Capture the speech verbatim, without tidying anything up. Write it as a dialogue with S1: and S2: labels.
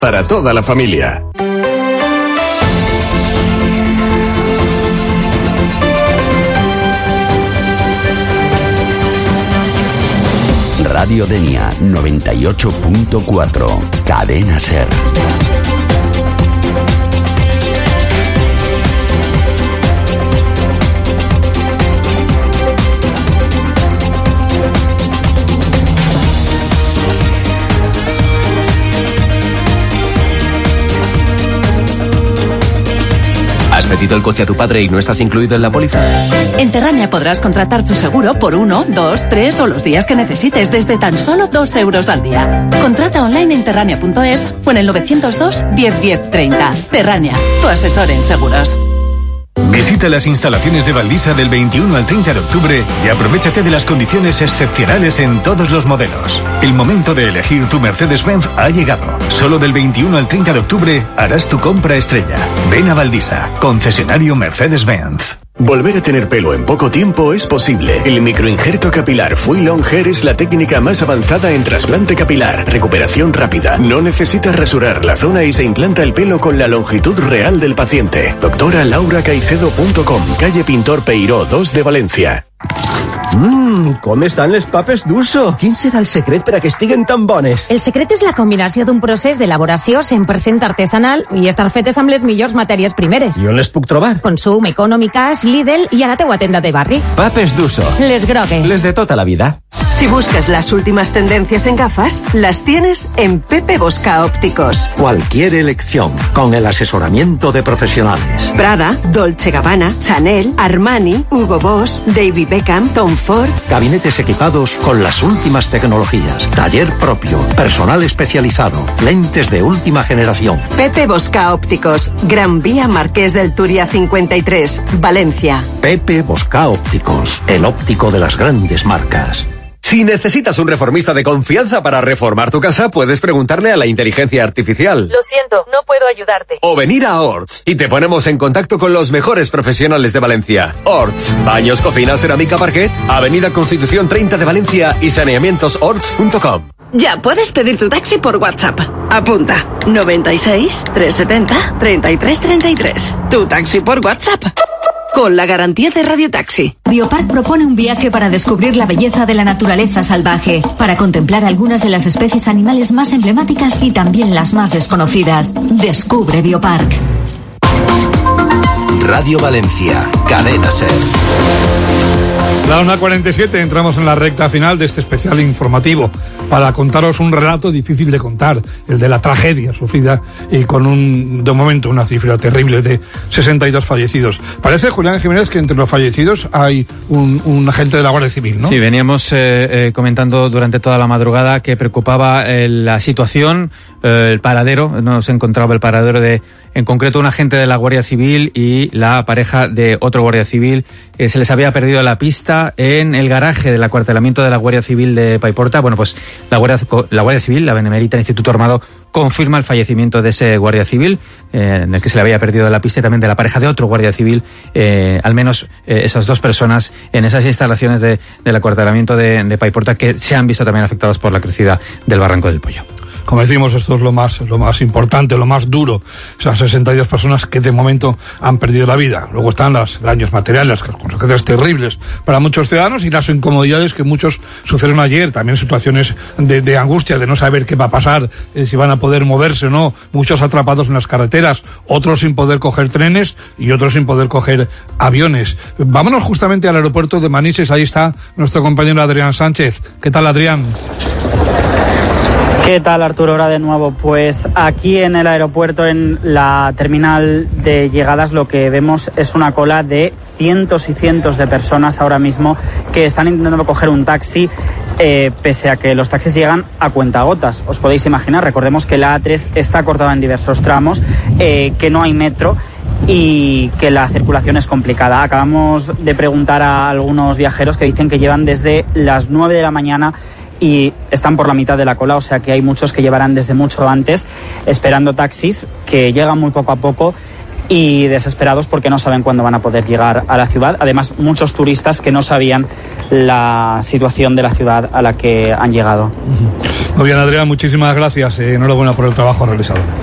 S1: para toda la familia.
S2: Radio Denia noventa y ocho punto cuatro, Cadena Ser.
S3: ¿Has pedido el coche a tu padre y no estás incluido en la póliza?
S4: En Terrania podrás contratar tu seguro por uno, dos, tres o los días que necesites desde tan solo dos euros al día. Contrata online en terrania punto es o en el novecientos dos, diez, diez, treinta. Terrania, tu asesor en seguros.
S5: Visita las instalaciones de Valdisa del veintiuno al treinta de octubre y aprovéchate de las condiciones excepcionales en todos los modelos. El momento de elegir tu Mercedes-Benz ha llegado. Solo del veintiuno al treinta de octubre harás tu compra estrella. Ven a Valdisa, concesionario Mercedes-Benz.
S1: Volver a tener pelo en poco tiempo es posible. El microinjerto capilar Full Long Hair es la técnica más avanzada en trasplante capilar. Recuperación rápida. No necesitas rasurar la zona y se implanta el pelo con la longitud real del paciente. doctora laura caicedo punto com, calle Pintor Peiró dos de Valencia.
S6: Mmm, com estan les papes d'Urso? Quin serà el secret per a que estiguen tan bones?
S7: El secret és la combinació d'un procés d'elaboració cent per cent artesanal i estar fetes amb les millors matèries primeres.
S6: I on les puc trobar?
S7: Consum, Econòmiques, Lidl i a la teua tenda de barri.
S6: Papes d'Urso.
S7: Les grogues.
S6: Les de tota la vida.
S8: Si buscas las últimas tendencias en gafas, las tienes en Pepe Bosca Ópticos.
S9: Cualquier elección, con el asesoramiento de profesionales.
S8: Prada, Dolce Gabbana, Chanel, Armani, Hugo Boss, David Beckham, Tom Ford.
S9: Gabinetes equipados con las últimas tecnologías. Taller propio, personal especializado, lentes de última generación.
S8: Pepe Bosca Ópticos, Gran Vía Marqués del Turia cincuenta y tres, Valencia.
S9: Pepe Bosca Ópticos, el óptico de las grandes marcas.
S3: Si necesitas un reformista de confianza para reformar tu casa, puedes preguntarle a la inteligencia artificial.
S10: Lo siento, no puedo ayudarte.
S3: O venir a Orts y te ponemos en contacto con los mejores profesionales de Valencia. Orts, baños, cocinas, cerámica, parquet, Avenida Constitución treinta de Valencia y saneamientos orts punto com.
S8: Ya puedes pedir tu taxi por WhatsApp. Apunta, noventa y seis, trescientos setenta, treinta y tres treinta y tres. Tu taxi por WhatsApp. Con la garantía de Radio Taxi.
S11: Biopark propone un viaje para descubrir la belleza de la naturaleza salvaje, para contemplar algunas de las especies animales más emblemáticas y también las más desconocidas. Descubre Biopark.
S2: Radio Valencia, Cadena Ser.
S12: La una cuarenta y siete, entramos en la recta final de este especial informativo para contaros un relato difícil de contar, el de la tragedia sufrida y con un, de momento, una cifra terrible de sesenta y dos fallecidos. Parece, Julián Jiménez, que entre los fallecidos hay un, un agente de la Guardia Civil, ¿no?
S13: Sí, veníamos eh, eh, comentando durante toda la madrugada que preocupaba eh, la situación, eh, el paradero, no se encontraba el paradero de, en concreto, un agente de la Guardia Civil y la pareja de otro Guardia Civil. Eh, se les había perdido la pista en el garaje del acuartelamiento de la Guardia Civil de Paiporta. Bueno, pues la Guardia, la Guardia Civil, la Benemérita Instituto Armado, confirma el fallecimiento de ese Guardia Civil, eh, en el que se le había perdido la pista, y también de la pareja de otro Guardia Civil, eh, al menos eh, esas dos personas en esas instalaciones de, del acuartelamiento de, de Paiporta, que se han visto también afectados por la crecida del Barranco del Pollo.
S12: Como decimos, esto es lo más, lo más importante, lo más duro. Esas sesenta y dos personas que de momento han perdido la vida. Luego están los daños materiales, las consecuencias terribles para muchos ciudadanos y las incomodidades que muchos sufrieron ayer. También situaciones de, de angustia, de no saber qué va a pasar, eh, si van a poder moverse o no. Muchos atrapados en las carreteras, otros sin poder coger trenes y otros sin poder coger aviones. Vámonos justamente al aeropuerto de Manises. Ahí está nuestro compañero Adrián Sánchez. ¿Qué tal, Adrián?
S14: ¿Qué tal, Arturo? Ahora de nuevo, pues aquí en el aeropuerto, en la terminal de llegadas, lo que vemos es una cola de cientos y cientos de personas ahora mismo que están intentando coger un taxi, eh, pese a que los taxis llegan a cuentagotas. Os podéis imaginar, recordemos que la A tres está cortada en diversos tramos, eh, que no hay metro y que la circulación es complicada. Acabamos de preguntar a algunos viajeros que dicen que llevan desde las nueve de la mañana y están por la mitad de la cola, o sea que hay muchos que llevarán desde mucho antes esperando taxis que llegan muy poco a poco y desesperados porque no saben cuándo van a poder llegar a la ciudad. Además, muchos turistas que no sabían la situación de la ciudad a la que han llegado.
S12: Muy bien, Adrián, muchísimas gracias. Eh, enhorabuena por el trabajo realizado.